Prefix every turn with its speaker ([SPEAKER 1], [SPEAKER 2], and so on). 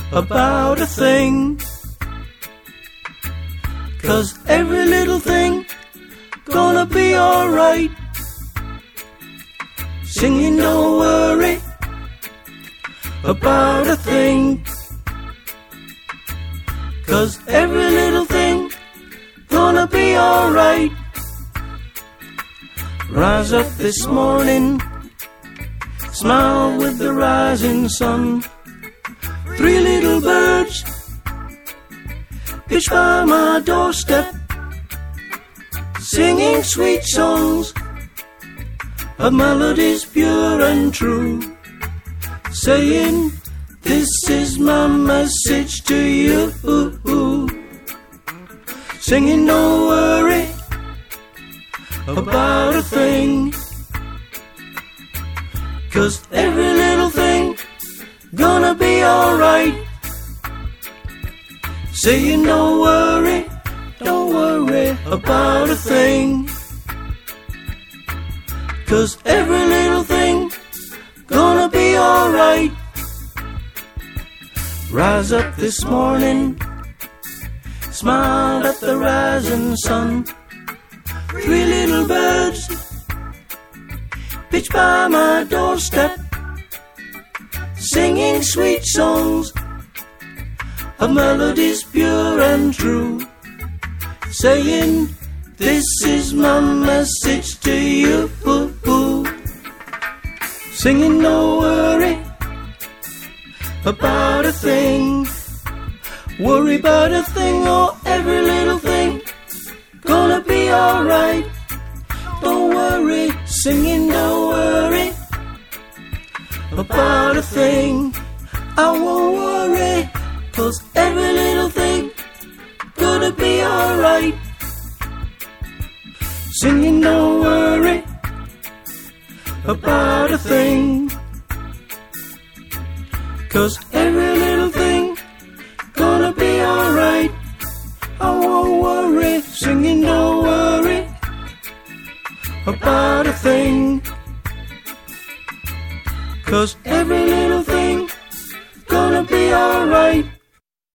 [SPEAKER 1] about a thing. 'Cause every little thing gonna be alright. Singing don't worry about a thing. 'Cause every little thing gonna be alright. Rise up this morning, smile with the rising sun. 3 little birds pitch by my doorstep, singing sweet songs of melodies pure and true, saying, this is my message to you. Singing don't worry about a thing. 'Cause every little thing gonna be alright. Saying don't worry about a thing. 'Cause every little thing gonna be alright. Rise up this morning, smiled at the rising sun. 3 little birds pitch by my doorstep, singing sweet songs of melodies pure and true, saying, this is my message to you. Singing don't worry about a thing. Worry about a thing or every little thing gonna be alright. Don't worry, singing don't worry about a thing. I won't worry, 'cause every little thing gonna be alright. Singing don't worry about a thing. 'Cause every little thing gonna be alright. I won't worry, singing don't worry about a thing. 'Cause every little thing gonna be alright.